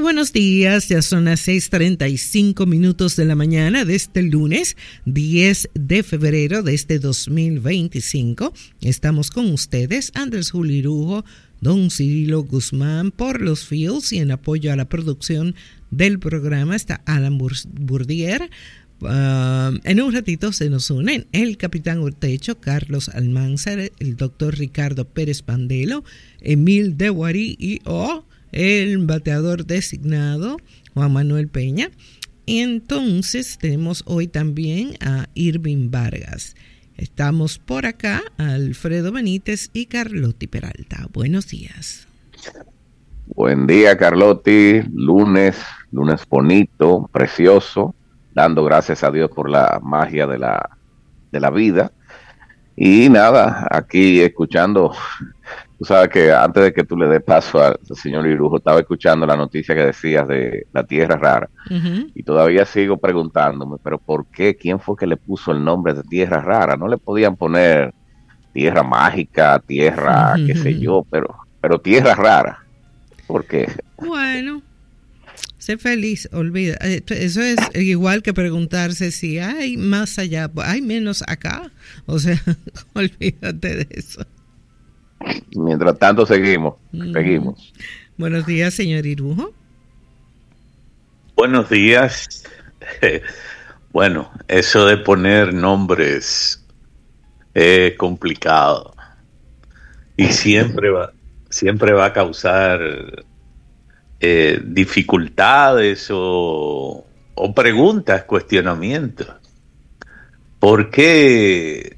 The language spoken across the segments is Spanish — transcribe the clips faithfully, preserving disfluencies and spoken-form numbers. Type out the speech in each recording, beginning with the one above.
buenos días, ya son las seis treinta y cinco minutos de la mañana de este lunes diez de febrero de este dos mil veinticinco. Estamos con ustedes, Andrés Julirujo, don Cirilo Guzmán por los fields, y en apoyo a la producción del programa está Alan Burdier. Uh, en un ratito se nos unen el capitán Urtecho, Carlos Almanzar, el doctor Ricardo Pérez Pandelo, Emil Dewarí y oh, el bateador designado Juan Manuel Peña. Y entonces tenemos hoy también a Irving Vargas. Estamos por acá, Alfredo Benítez y Carlotti Peralta. Buenos días. Buen día, Carlotti. Lunes, lunes bonito, precioso, dando gracias a Dios por la magia de la, de la vida. Y nada, aquí escuchando, tú sabes que antes de que tú le des paso al señor Irujo, estaba escuchando la noticia que decías de la tierra rara. Uh-huh. Y todavía sigo preguntándome, pero ¿por qué? ¿Quién fue que le puso el nombre de tierra rara? No le podían poner tierra mágica, tierra, uh-huh, qué sé yo, pero, pero tierra rara. ¿Por qué? Bueno, sé feliz, olvida. Eso es igual que preguntarse si hay más allá, hay menos acá. O sea, olvídate de eso. Mientras tanto seguimos, mm. seguimos. Buenos días, señor Irujo. Buenos días. Bueno, eso de poner nombres es complicado y siempre va, siempre va a causar eh, dificultades o, o preguntas, cuestionamientos. ¿Por qué?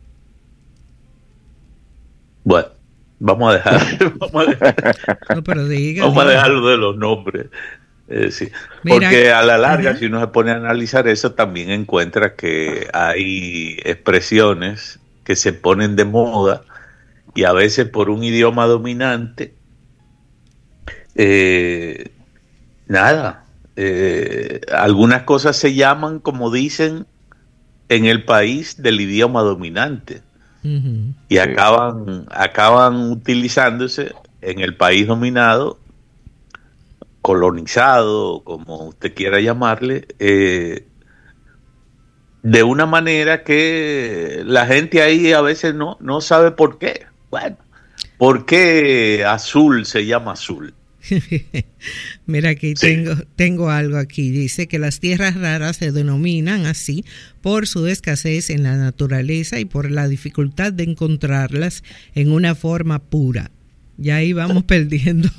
Bueno, vamos a dejar, vamos a dejar, no, pero diga, vamos diga. a dejarlo de los nombres. Eh, sí. Porque a la larga, uh-huh, si uno se pone a analizar eso, también encuentra que hay expresiones que se ponen de moda y a veces por un idioma dominante, eh, nada, eh, algunas cosas se llaman como dicen en el país del idioma dominante. Uh-huh. Y acaban, acaban utilizándose en el país dominado, colonizado, como usted quiera llamarle, eh, de una manera que la gente ahí a veces no, no sabe por qué. Bueno, ¿por qué azul se llama azul? Mira, aquí sí. tengo, tengo algo aquí. Dice que las tierras raras se denominan así por su escasez en la naturaleza y por la dificultad de encontrarlas en una forma pura. Y ahí vamos perdiendo.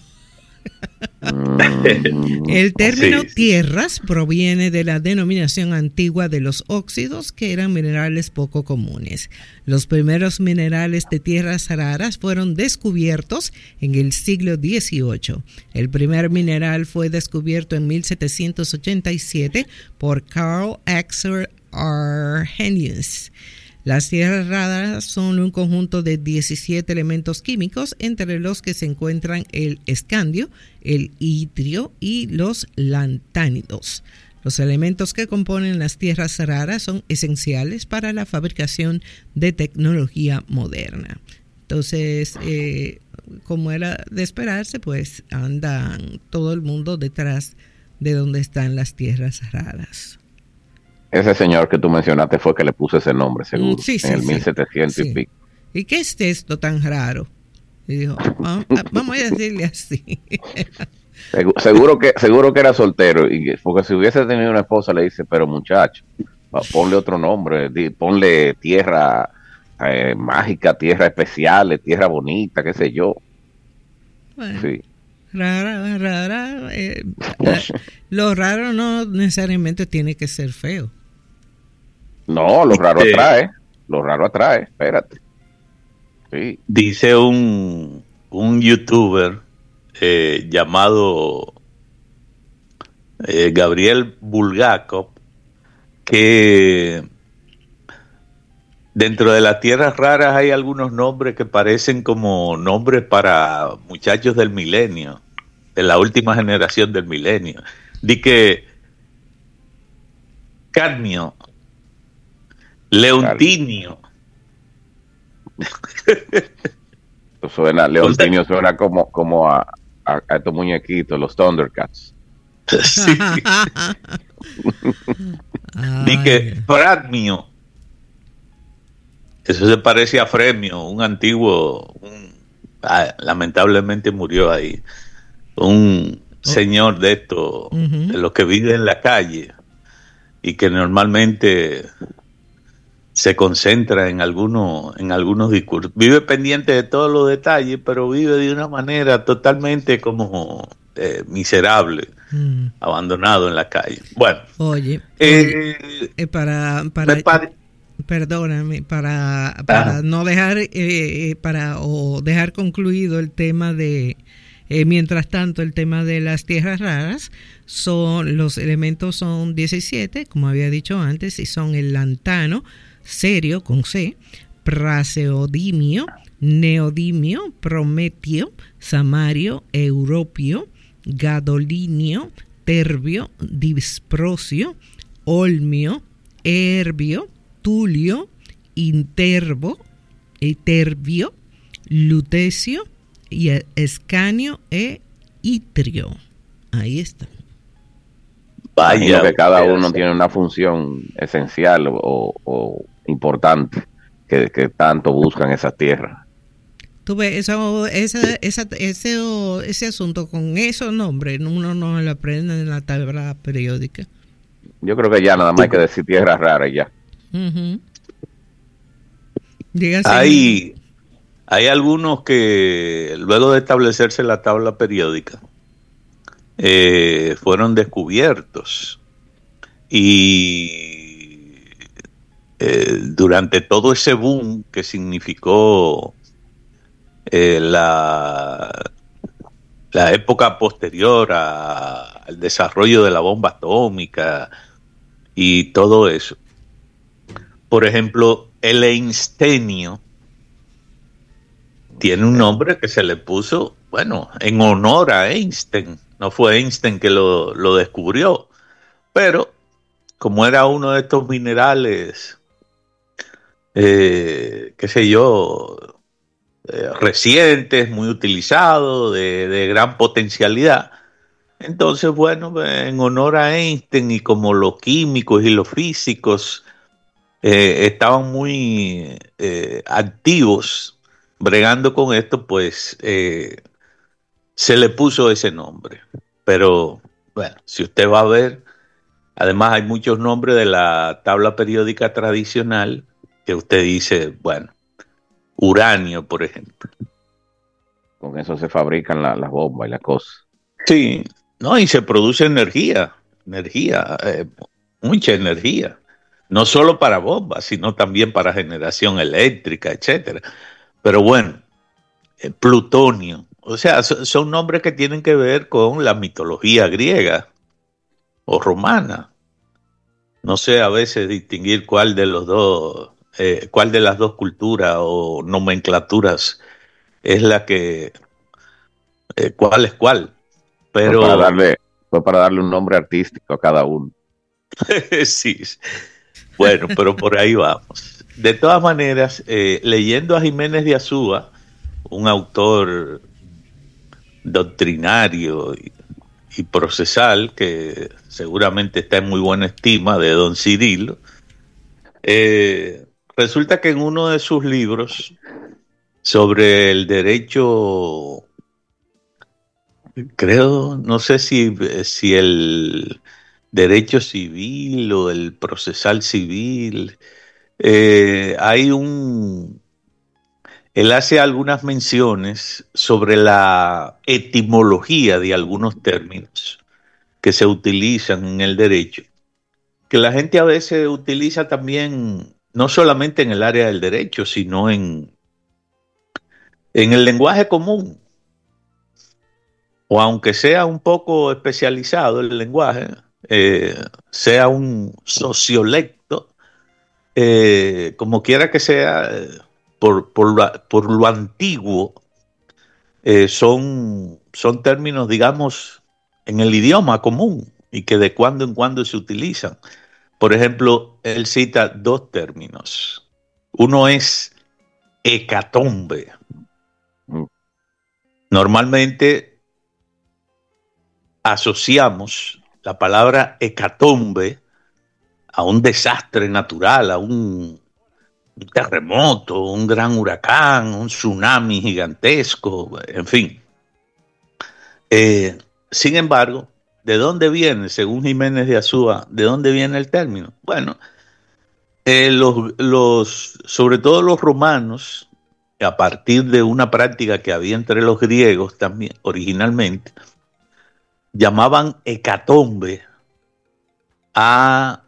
El término sí, sí. tierras proviene de la denominación antigua de los óxidos, que eran minerales poco comunes. Los primeros minerales de tierras raras fueron descubiertos en el siglo dieciocho. El primer mineral fue descubierto en mil setecientos ochenta y siete por Carl Axel Arrhenius. Las tierras raras son un conjunto de diecisiete elementos químicos, entre los que se encuentran el escandio, el itrio y los lantánidos. Los elementos que componen las tierras raras son esenciales para la fabricación de tecnología moderna. Entonces, eh, como era de esperarse, pues andan todo el mundo detrás de donde están las tierras raras. Ese señor que tú mencionaste fue que le puso ese nombre, seguro, sí, sí, en el sí, mil setecientos sí. y pico. ¿Y qué es esto tan raro? Y dijo, ah, vamos a decirle así. Seguro que seguro que era soltero, y porque si hubiese tenido una esposa le dice, pero muchacho, ponle otro nombre, ponle tierra eh, mágica, tierra especial, tierra bonita, qué sé yo. Bueno. Sí. Rara, rara. Eh, lo raro no necesariamente tiene que ser feo. No, lo raro atrae. Lo raro atrae, espérate. Sí. Dice un, un youtuber eh, llamado eh, Gabriel Bulgakov que dentro de las tierras raras hay algunos nombres que parecen como nombres para muchachos del milenio, de la última generación del milenio. Di que cadmio, leontinio. Suena, leontinio suena como, como a, a, a estos muñequitos, los Thundercats. Sí. Di que Framio. Eso se parece a Fremio, un antiguo, un, ah, lamentablemente murió ahí, un oh. señor de estos, uh-huh. de los que vive en la calle y que normalmente se concentra en algunos, en algunos discursos. Vive pendiente de todos los detalles, pero vive de una manera totalmente como eh, miserable, mm. abandonado en la calle. Bueno, oye, eh, oye eh, para, para pare- perdóname, para, para no dejar, eh, para o dejar concluido el tema de, eh, mientras tanto, el tema de las tierras raras, son los elementos son diecisiete, como había dicho antes, y son el lantano, cerio con C, praseodimio, neodimio, prometio, samario, europio, gadolinio, terbio, disprosio, olmio, herbio, tulio, intervo, iterbio, lutecio, y escanio e itrio. Ahí está. Vaya, que cada uno tiene una función esencial o, o importante que, que tanto buscan esas tierras. Tú ves, eso, esa, esa, ese, ese asunto con esos nombres, uno no lo aprende en la tabla periódica. Yo creo que ya nada más hay que decir tierras raras ya. Uh-huh. Hay, hay algunos que luego de establecerse la tabla periódica eh, fueron descubiertos y eh, durante todo ese boom que significó eh, la, la época posterior a, al desarrollo de la bomba atómica y todo eso. Por ejemplo, el einstenio tiene un nombre que se le puso, bueno, en honor a Einstein. No fue Einstein que lo, lo descubrió, pero como era uno de estos minerales, eh, qué sé yo, eh, recientes, muy utilizados, de, de gran potencialidad, entonces, bueno, en honor a Einstein y como los químicos y los físicos eh, estaban muy eh, activos bregando con esto, pues eh, se le puso ese nombre. Pero bueno, si usted va a ver, además hay muchos nombres de la tabla periódica tradicional que usted dice, bueno, uranio, por ejemplo. Con eso se fabrican la, las bombas y las cosas. Sí, no, y se produce energía, energía, eh, mucha energía. No solo para bombas, sino también para generación eléctrica, etcétera. Pero bueno, eh, plutonio. O sea, so, son nombres que tienen que ver con la mitología griega o romana. No sé a veces distinguir cuál de los dos, eh, cuál de las dos culturas o nomenclaturas es la que, eh, cuál es cuál. Pero fue para darle, fue para darle un nombre artístico a cada uno. Sí. Bueno, pero por ahí vamos. De todas maneras, eh, leyendo a Jiménez de Azúa, un autor doctrinario y, y procesal que seguramente está en muy buena estima de don Cirilo, eh, resulta que en uno de sus libros sobre el derecho, creo, no sé si, si el derecho civil o el procesal civil, eh, hay un... Él hace algunas menciones sobre la etimología de algunos términos que se utilizan en el derecho, que la gente a veces utiliza también, no solamente en el área del derecho, sino en, en el lenguaje común, o aunque sea un poco especializado el lenguaje, eh, sea un sociolecto, eh, como quiera que sea, eh, por, por, lo, por lo antiguo, eh, son, son términos, digamos, en el idioma común y que de cuando en cuando se utilizan. Por ejemplo, él cita dos términos. Uno es hecatombe. Normalmente asociamos la palabra hecatombe a un desastre natural, a un, un terremoto, un gran huracán, un tsunami gigantesco, en fin. Eh, sin embargo, ¿de dónde viene, según Jiménez de Azúa, de dónde viene el término? Bueno, eh, los, los, sobre todo los romanos, a partir de una práctica que había entre los griegos también originalmente, llamaban hecatombe a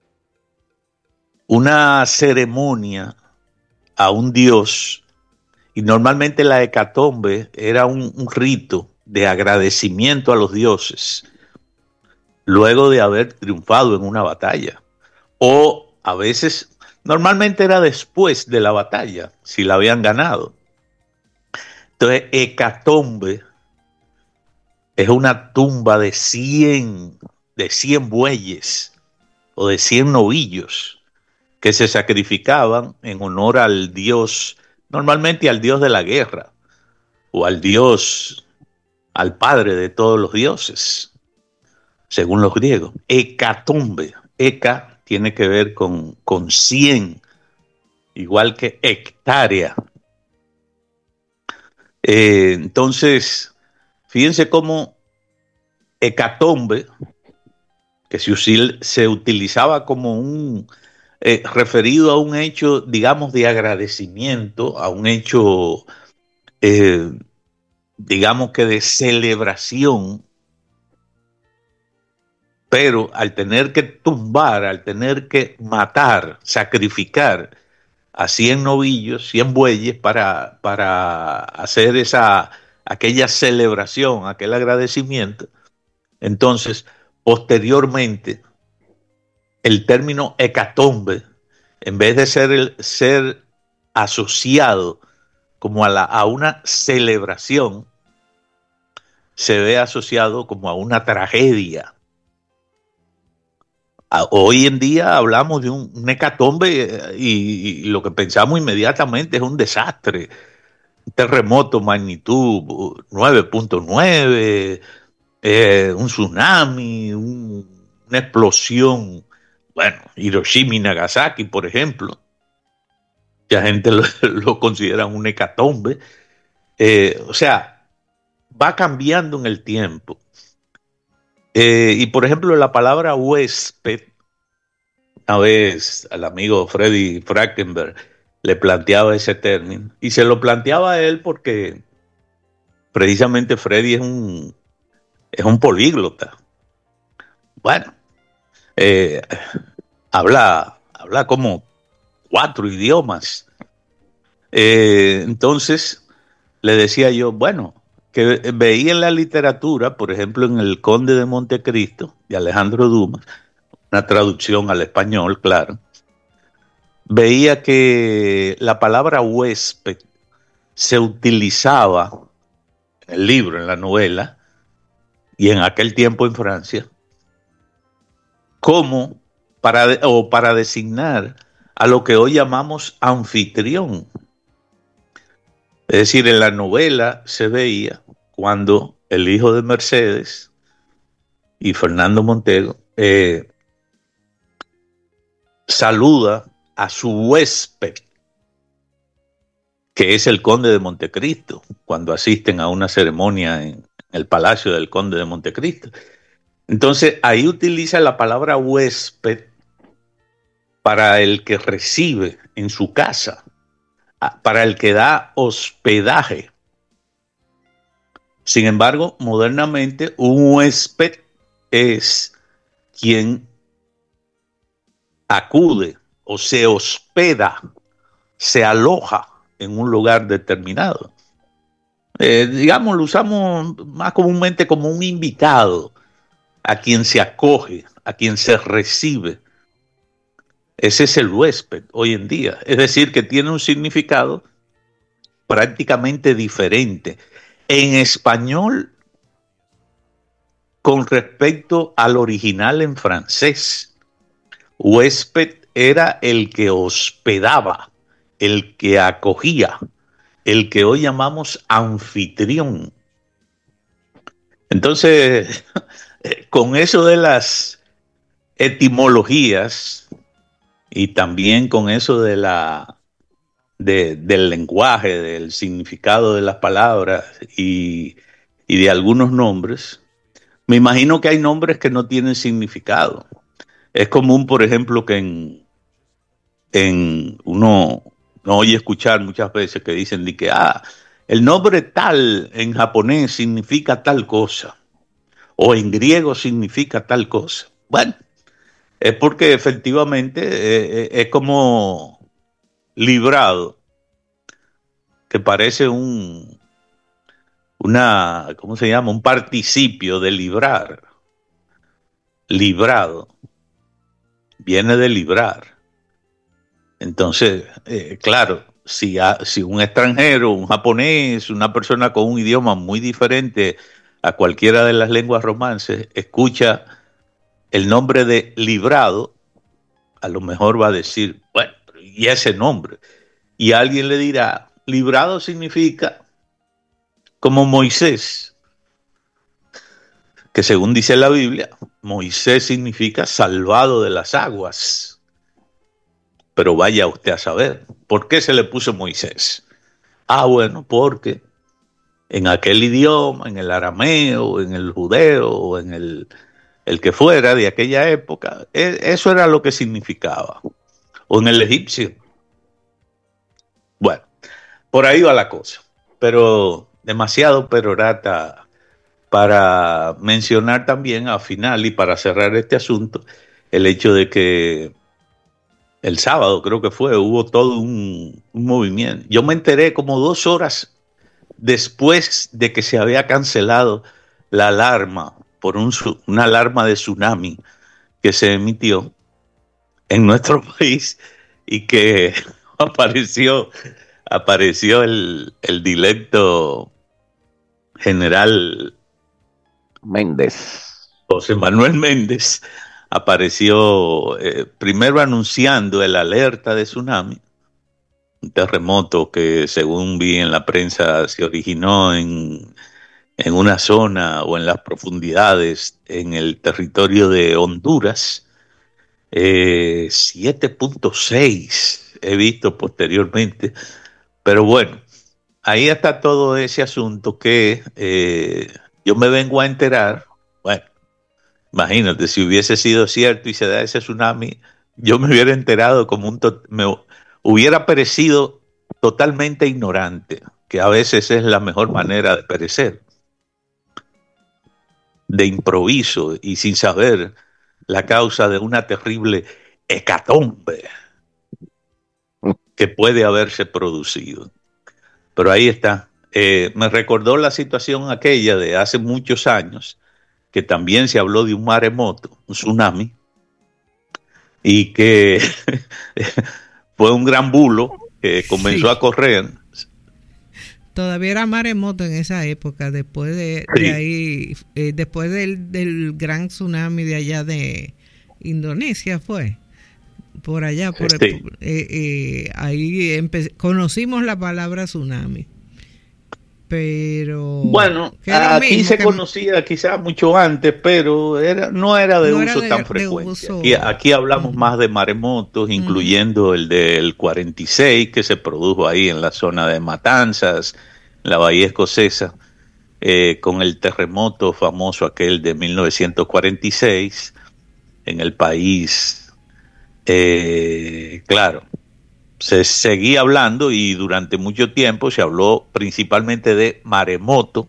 una ceremonia a un dios, y normalmente la hecatombe era un, un rito de agradecimiento a los dioses luego de haber triunfado en una batalla, o a veces, normalmente era después de la batalla, si la habían ganado. Entonces, hecatombe es una tumba de cien, de cien bueyes o de cien novillos que se sacrificaban en honor al dios, normalmente al dios de la guerra, o al dios, al padre de todos los dioses, según los griegos. Hecatombe, heca tiene que ver con, con cien, igual que hectárea. Eh, entonces, fíjense cómo hecatombe, que se, se utilizaba como un eh, referido a un hecho, digamos, de agradecimiento, a un hecho, eh, digamos que de celebración, pero al tener que tumbar, al tener que matar, sacrificar a cien novillos, cien bueyes para, para hacer esa, aquella celebración, aquel agradecimiento, entonces, posteriormente, el término hecatombe, en vez de ser, el, ser asociado como a, la, a una celebración, se ve asociado como a una tragedia. A, hoy en día hablamos de un, un hecatombe y, y lo que pensamos inmediatamente es un desastre. Un terremoto magnitud nueve punto nueve, eh, un tsunami, un, una explosión. Bueno, Hiroshima y Nagasaki, por ejemplo, ya gente lo, lo considera un hecatombe. Eh, o sea, va cambiando en el tiempo. Eh, y por ejemplo, la palabra huésped, una vez al amigo Freddy Frankenberg le planteaba ese término, y se lo planteaba a él porque precisamente Freddy es un, es un políglota. Bueno, eh, habla, habla como cuatro idiomas. Eh, entonces, le decía yo, bueno, que veía en la literatura, por ejemplo, en El Conde de Montecristo, de Alejandro Dumas, una traducción al español, claro, veía que la palabra huésped se utilizaba en el libro, en la novela, y en aquel tiempo en Francia, como para, o para designar a lo que hoy llamamos anfitrión. Es decir, en la novela se veía cuando el hijo de Mercedes y Fernando Montego eh, saluda a su huésped, que es el conde de Montecristo, cuando asisten a una ceremonia en el palacio del conde de Montecristo. Entonces, ahí utiliza la palabra huésped para el que recibe en su casa, para el que da hospedaje. Sin embargo, modernamente, un huésped es quien acude o se hospeda, se aloja en un lugar determinado. Eh, digamos, lo usamos más comúnmente como un invitado, a quien se acoge, a quien se recibe. Ese es el huésped hoy en día. Es decir, que tiene un significado prácticamente diferente en español con respecto al original en francés. Huésped era el que hospedaba, el que acogía, el que hoy llamamos anfitrión. Entonces, con eso de las etimologías y también con eso de la de, del lenguaje, del significado de las palabras y, y de algunos nombres, me imagino que hay nombres que no tienen significado. Es común, por ejemplo, que en, en uno no oye escuchar muchas veces que dicen de que ah, el nombre tal en japonés significa tal cosa, o en griego significa tal cosa. Bueno, es porque efectivamente eh, es como librado, que parece un, una, ¿cómo se llama? Un participio de librar. Librado. Viene de librar. Entonces, eh, claro, si, a, si un extranjero, un japonés, una persona con un idioma muy diferente a cualquiera de las lenguas romances, escucha el nombre de librado, a lo mejor va a decir, bueno, ¿y ese nombre? Y alguien le dirá, librado significa como Moisés, que según dice la Biblia, Moisés significa salvado de las aguas. Pero vaya usted a saber, ¿por qué se le puso Moisés? Ah, bueno, porque en aquel idioma, en el arameo, en el judeo, o en el, el que fuera de aquella época, eso era lo que significaba. O en el egipcio. Bueno, por ahí va la cosa. Pero demasiado perorata para mencionar también al final y para cerrar este asunto, el hecho de que el sábado creo que fue, hubo todo un, un movimiento. Yo me enteré como dos horas después de que se había cancelado la alarma por un, una alarma de tsunami que se emitió en nuestro país y que apareció, apareció el, el directo general Méndez. José Manuel Méndez apareció eh, primero anunciando el alerta de tsunami, un terremoto que según vi en la prensa se originó en, en una zona o en las profundidades en el territorio de Honduras, eh, siete punto seis he visto posteriormente, pero bueno, ahí está todo ese asunto que eh, yo me vengo a enterar. Bueno, imagínate, si hubiese sido cierto y se da ese tsunami, yo me hubiera enterado como un... To- me hubiera perecido totalmente ignorante, que a veces es la mejor manera de perecer, de improviso y sin saber la causa de una terrible hecatombe que puede haberse producido. Pero ahí está. Eh, me recordó la situación aquella de hace muchos años, que también se habló de un maremoto, un tsunami, y que fue un gran bulo que comenzó sí. a correr. Todavía era maremoto en esa época, después de, sí. de ahí, eh, después del, del gran tsunami de allá de Indonesia fue. Por allá, por, sí. por eh, eh, ahí empe- conocimos la palabra tsunami. Pero bueno, aquí se que... conocía quizás mucho antes, pero era no era de no uso era de, tan frecuente. Uso... Aquí, aquí hablamos uh-huh. más de maremotos, incluyendo uh-huh. el del cuarenta y seis que se produjo ahí en la zona de Matanzas, en la Bahía Escocesa, eh, con el terremoto famoso aquel de mil novecientos cuarenta y seis en el país. Eh, claro. Se seguía hablando y durante mucho tiempo se habló principalmente de maremoto,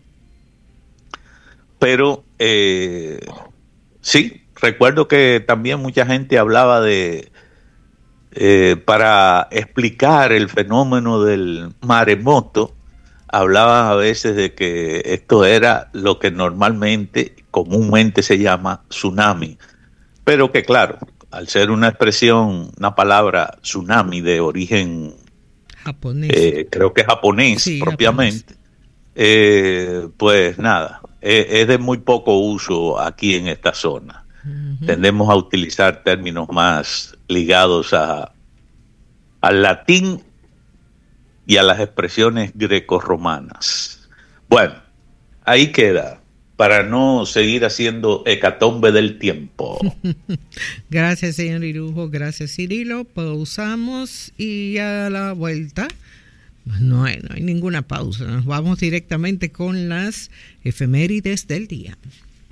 pero eh, sí, recuerdo que también mucha gente hablaba de, eh, para explicar el fenómeno del maremoto, hablaban a veces de que esto era lo que normalmente, comúnmente se llama tsunami, pero que claro, al ser una expresión, una palabra tsunami de origen japonés, eh, creo que japonés sí, propiamente, japonés. Eh, pues nada, eh, es de muy poco uso aquí en esta zona. Uh-huh. Tendemos a utilizar términos más ligados a, al latín y a las expresiones grecorromanas. Bueno, ahí queda para no seguir haciendo hecatombe del tiempo. Gracias, señor Irujo. Gracias, Cirilo. Pausamos y a la vuelta no hay, no hay ninguna pausa. Nos vamos directamente con las efemérides del día.